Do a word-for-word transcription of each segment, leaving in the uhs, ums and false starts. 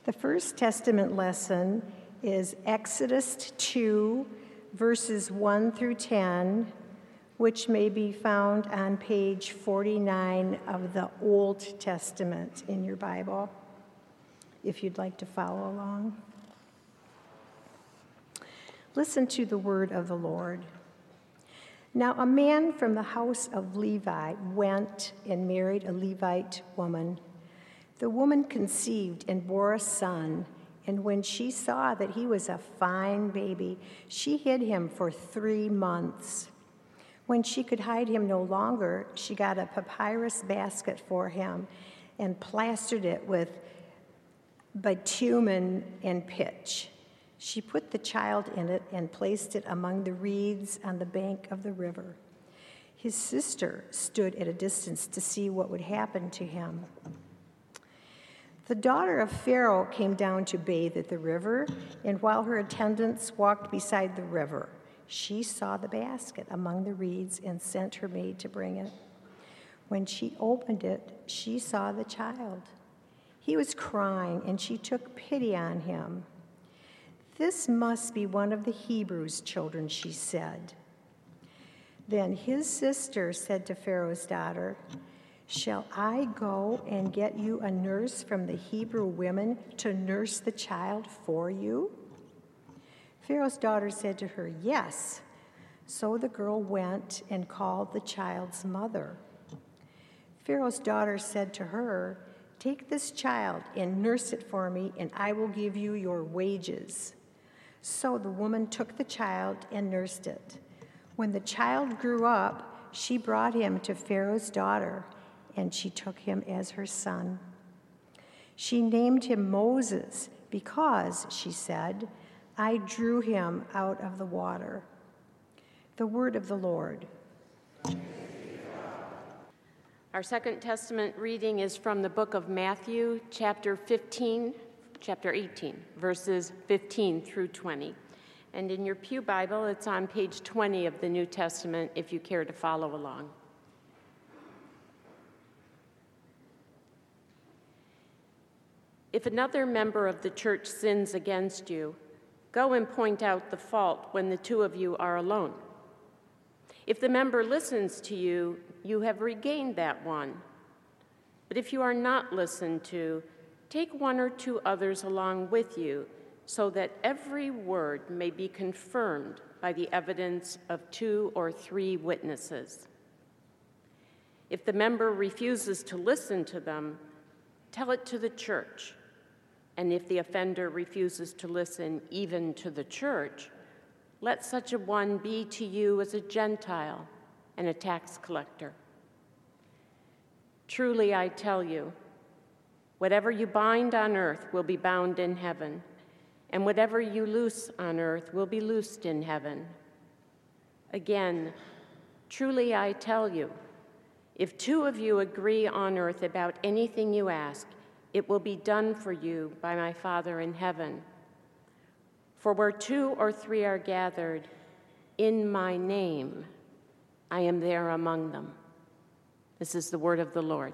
The First Testament lesson is Exodus two, verses one through ten, which may be found on page forty-nine of the Old Testament in your Bible, if you'd like to follow along. Listen to the word of the Lord. Now a man from the house of Levi went and married a Levite woman. The woman conceived and bore a son, and when she saw that he was a fine baby, she hid him for three months. When she could hide him no longer, she got a papyrus basket for him and plastered it with bitumen and pitch. She put the child in it and placed it among the reeds on the bank of the river. His sister stood at a distance to see what would happen to him. The daughter of Pharaoh came down to bathe at the river, and while her attendants walked beside the river, she saw the basket among the reeds and sent her maid to bring it. When she opened it, she saw the child. He was crying, and she took pity on him. "This must be one of the Hebrews' children," she said. Then his sister said to Pharaoh's daughter, "Shall I go and get you a nurse from the Hebrew women to nurse the child for you?" Pharaoh's daughter said to her, "Yes." So the girl went and called the child's mother. Pharaoh's daughter said to her, "Take this child and nurse it for me, and I will give you your wages." So the woman took the child and nursed it. When the child grew up, she brought him to Pharaoh's daughter, and she took him as her son. She named him Moses because, she said, "I drew him out of the water." The word of the Lord. Our Second Testament reading is from the book of Matthew, chapter fifteen, chapter eighteen, verses fifteen through twenty. And in your pew Bible, it's on page twenty of the New Testament if you care to follow along. If another member of the church sins against you, go and point out the fault when the two of you are alone. If the member listens to you, you have regained that one. But if you are not listened to, take one or two others along with you, so that every word may be confirmed by the evidence of two or three witnesses. If the member refuses to listen to them, tell it to the church. And if the offender refuses to listen even to the church, let such a one be to you as a Gentile and a tax collector. Truly, I tell you, whatever you bind on earth will be bound in heaven, and whatever you loose on earth will be loosed in heaven. Again, truly I tell you, if two of you agree on earth about anything you ask, it will be done for you by my Father in heaven. For where two or three are gathered in my name, I am there among them. This is the word of the Lord.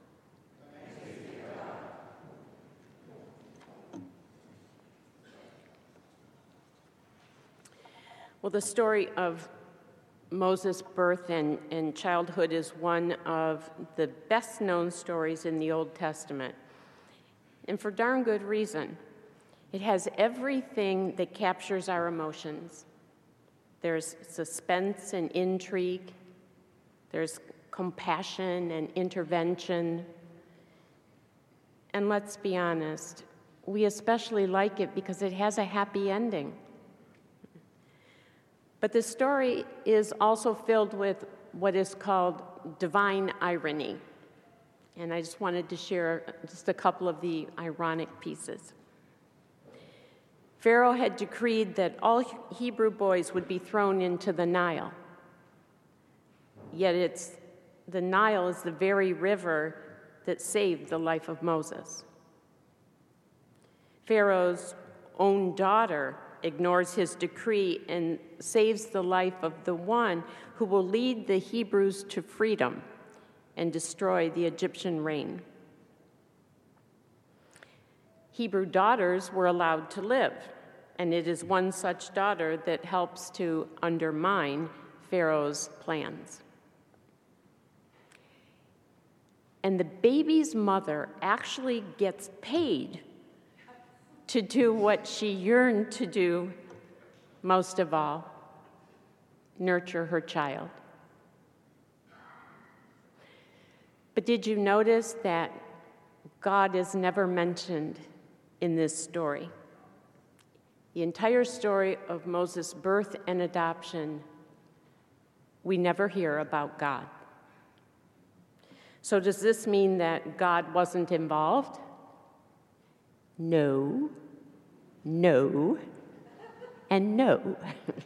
Well, the story of Moses' birth and, and childhood is one of the best-known stories in the Old Testament, and for darn good reason. It has everything that captures our emotions. There's suspense and intrigue. There's compassion and intervention. And let's be honest, we especially like it because it has a happy ending. But the story is also filled with what is called divine irony. And I just wanted to share just a couple of the ironic pieces. Pharaoh had decreed that all Hebrew boys would be thrown into the Nile. Yet it's the Nile is the very river that saved the life of Moses. Pharaoh's own daughter ignores his decree and saves the life of the one who will lead the Hebrews to freedom and destroy the Egyptian reign. Hebrew daughters were allowed to live, and it is one such daughter that helps to undermine Pharaoh's plans. And the baby's mother actually gets paid to do what she yearned to do most of all, nurture her child. But did you notice that God is never mentioned in this story? The entire story of Moses' birth and adoption, we never hear about God. So does this mean that God wasn't involved? No, no, and no.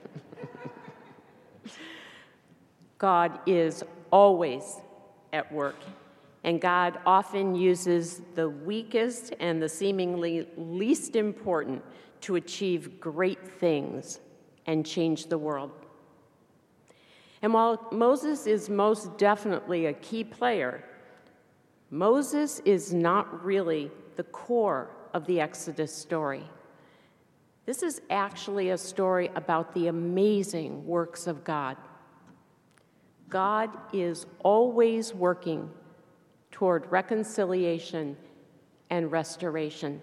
God is always at work, and God often uses the weakest and the seemingly least important to achieve great things and change the world. And while Moses is most definitely a key player, Moses is not really the core of the Exodus story. This is actually a story about the amazing works of God. God is always working toward reconciliation and restoration,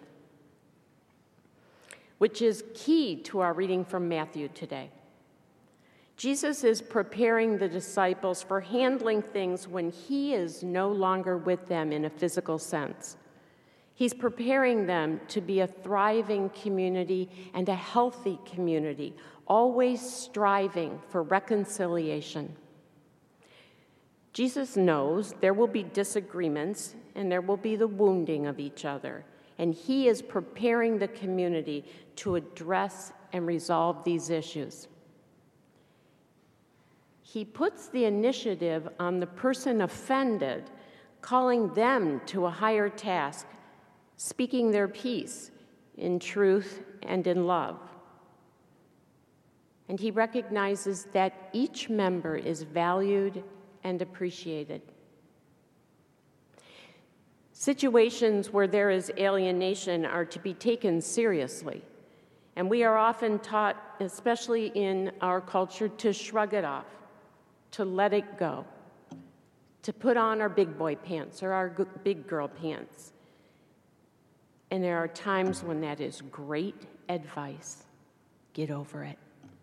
which is key to our reading from Matthew today. Jesus is preparing the disciples for handling things when he is no longer with them in a physical sense. He's preparing them to be a thriving community and a healthy community, always striving for reconciliation. Jesus knows there will be disagreements and there will be the wounding of each other, and he is preparing the community to address and resolve these issues. He puts the initiative on the person offended, calling them to a higher task, speaking their piece in truth and in love. And he recognizes that each member is valued and appreciated. Situations where there is alienation are to be taken seriously, and we are often taught, especially in our culture, to shrug it off, to let it go, to put on our big boy pants or our big girl pants. And there are times when that is great advice. Get over it.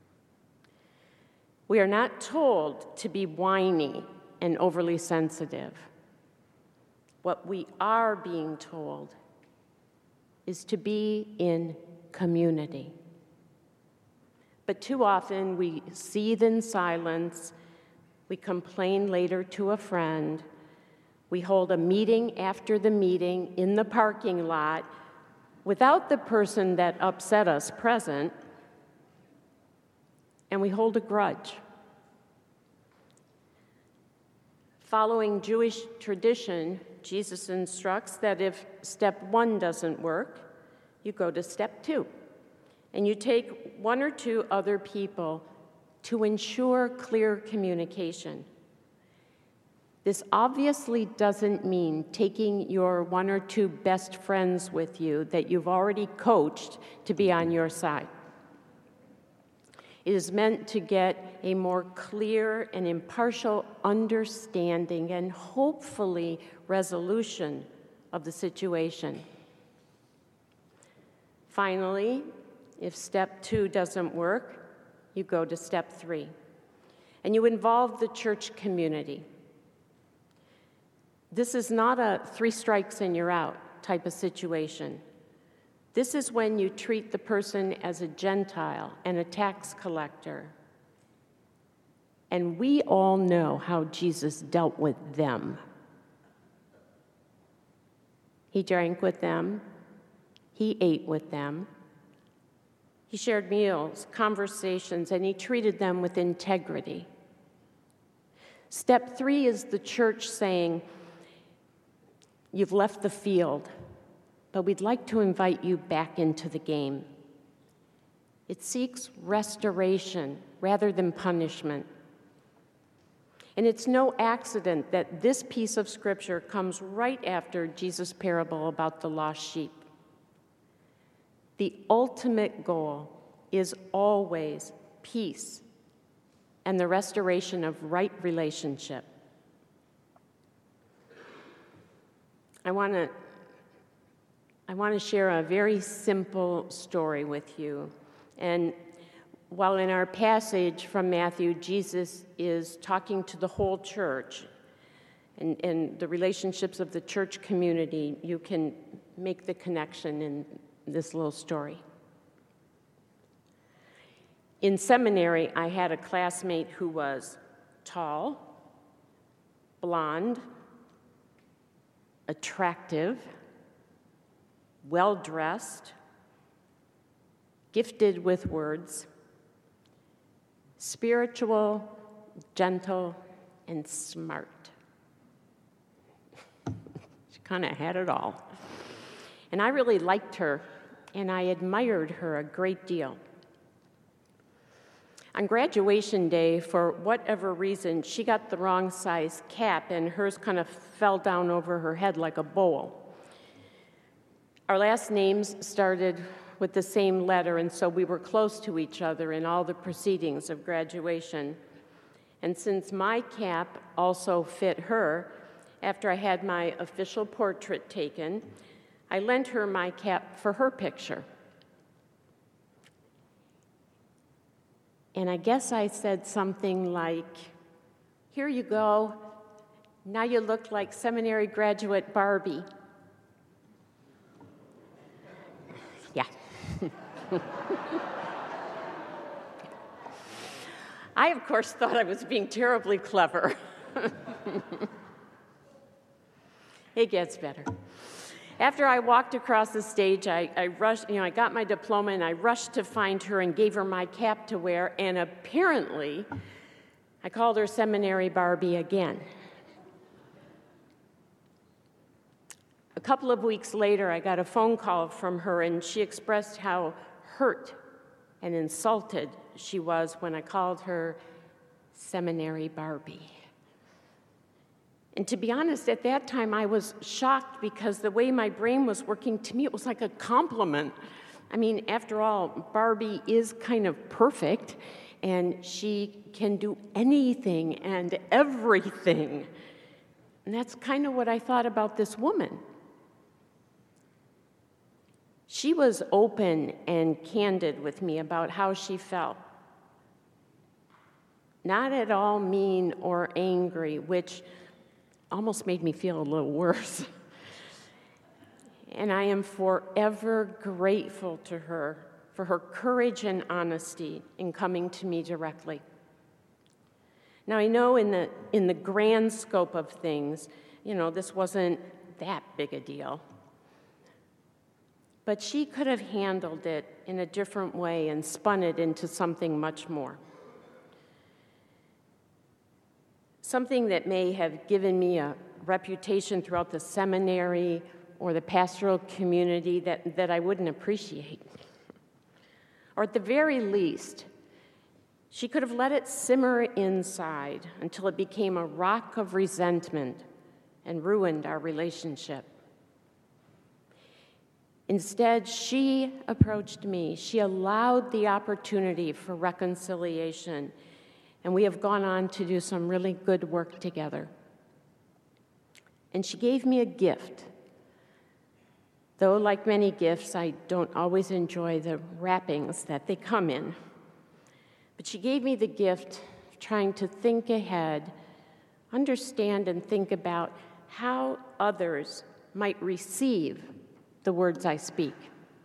We are not told to be whiny and overly sensitive. What we are being told is to be in community. But too often we seethe in silence, we complain later to a friend, we hold a meeting after the meeting in the parking lot without the person that upset us present, and we hold a grudge. Following Jewish tradition, Jesus instructs that if step one doesn't work, you go to step two, and you take one or two other people to ensure clear communication. This obviously doesn't mean taking your one or two best friends with you that you've already coached to be on your side. It is meant to get a more clear and impartial understanding and hopefully resolution of the situation. Finally, if step two doesn't work, you go to step three, and you involve the church community. This is not a three strikes and you're out type of situation. This is when you treat the person as a Gentile and a tax collector. And we all know how Jesus dealt with them. He drank with them. He ate with them. He shared meals, conversations, and he treated them with integrity. Step three is the church saying, you've left the field, but we'd like to invite you back into the game. It seeks restoration rather than punishment. And it's no accident that this piece of scripture comes right after Jesus' parable about the lost sheep. The ultimate goal is always peace and the restoration of right relationship. I want to I want to share a very simple story with you. And while in our passage from Matthew, Jesus is talking to the whole church and, and the relationships of the church community, you can make the connection in this little story. In seminary, I had a classmate who was tall, blonde, attractive, well-dressed, gifted with words, spiritual, gentle, and smart. She kind of had it all. And I really liked her, and I admired her a great deal. On graduation day, for whatever reason, she got the wrong size cap, and hers kind of fell down over her head like a bowl. Our last names started with the same letter, and so we were close to each other in all the proceedings of graduation. And since my cap also fit her, after I had my official portrait taken, I lent her my cap for her picture. And I guess I said something like, "Here you go. Now you look like seminary graduate Barbie." Yeah. I, of course, thought I was being terribly clever. It gets better. After I walked across the stage, I, I rushed, you know, I got my diploma and I rushed to find her and gave her my cap to wear, and apparently, I called her Seminary Barbie again. A couple of weeks later, I got a phone call from her, and she expressed how hurt and insulted she was when I called her Seminary Barbie. And to be honest, at that time, I was shocked because the way my brain was working, to me, it was like a compliment. I mean, after all, Barbie is kind of perfect, and she can do anything and everything. And that's kind of what I thought about this woman. She was open and candid with me about how she felt. Not at all mean or angry, which almost made me feel a little worse. And I am forever grateful to her for her courage and honesty in coming to me directly. Now, I know in the, in the grand scope of things, you know, this wasn't that big a deal. But she could have handled it in a different way and spun it into something much more. Something that may have given me a reputation throughout the seminary or the pastoral community that, that I wouldn't appreciate. Or at the very least, she could have let it simmer inside until it became a rock of resentment and ruined our relationship. Instead, she approached me. She allowed the opportunity for reconciliation, and we have gone on to do some really good work together. And she gave me a gift. Though, like many gifts, I don't always enjoy the wrappings that they come in. But she gave me the gift of trying to think ahead, understand and think about how others might receive the words I speak.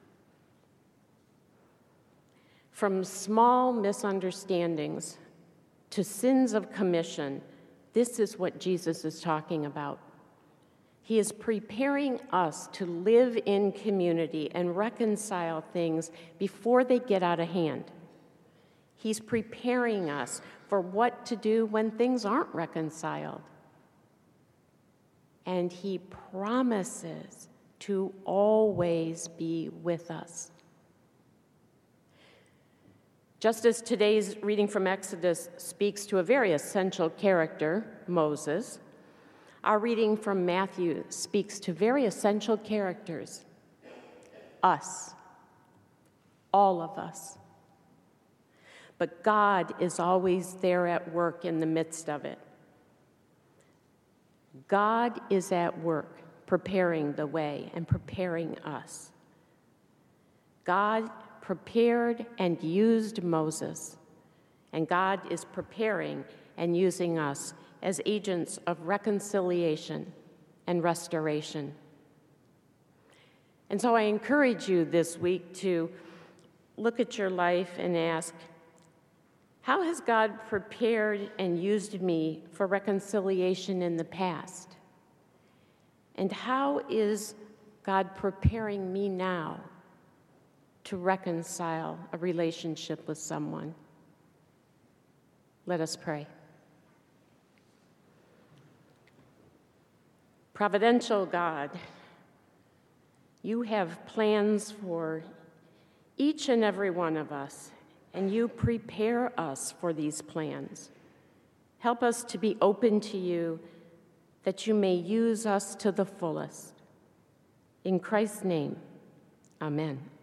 From small misunderstandings to sins of commission, this is what Jesus is talking about. He is preparing us to live in community and reconcile things before they get out of hand. He's preparing us for what to do when things aren't reconciled. And he promises to always be with us. Just as today's reading from Exodus speaks to a very essential character, Moses, our reading from Matthew speaks to very essential characters, us. all of us. But God is always there at work in the midst of it. God is at work preparing the way and preparing us. God prepared and used Moses, and God is preparing and using us as agents of reconciliation and restoration. And so I encourage you this week to look at your life and ask, how has God prepared and used me for reconciliation in the past? And how is God preparing me now to reconcile a relationship with someone? Let us pray. Providential God, you have plans for each and every one of us, and you prepare us for these plans. Help us to be open to you, that you may use us to the fullest. In Christ's name, amen.